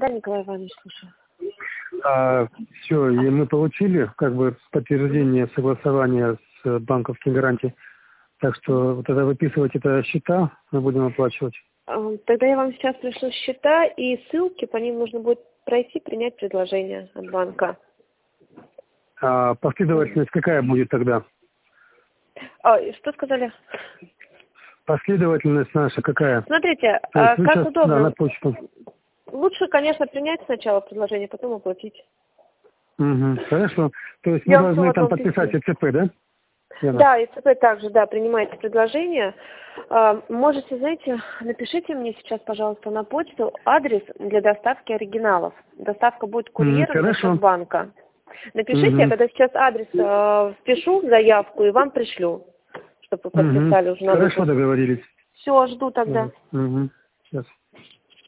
Да, Николай Иванович, слушаю. Все, и мы получили как бы подтверждение согласования с банковской гарантией. Так что вот это выписывать это счета мы будем оплачивать. Тогда я вам сейчас пришлю счета и ссылки, по ним нужно будет пройти, принять предложение от банка. Последовательность какая будет тогда? Что сказали? Последовательность наша какая? Смотрите, как сейчас, удобно. Да, на почту. Лучше, конечно, принять сначала предложение, потом оплатить. Угу, хорошо. То есть Я мы вам должны там всё подписать ИЦП, да? Да, ИЦП также, да, принимайте предложение. Можете, знаете, напишите мне сейчас, пожалуйста, на почту адрес для доставки оригиналов. Доставка будет курьером за счет банка. Напишите, я тогда сейчас адрес впишу, заявку, и вам пришлю, чтобы вы подписали уже на выпуск. Хорошо, договорились. Все, жду тогда. Сейчас.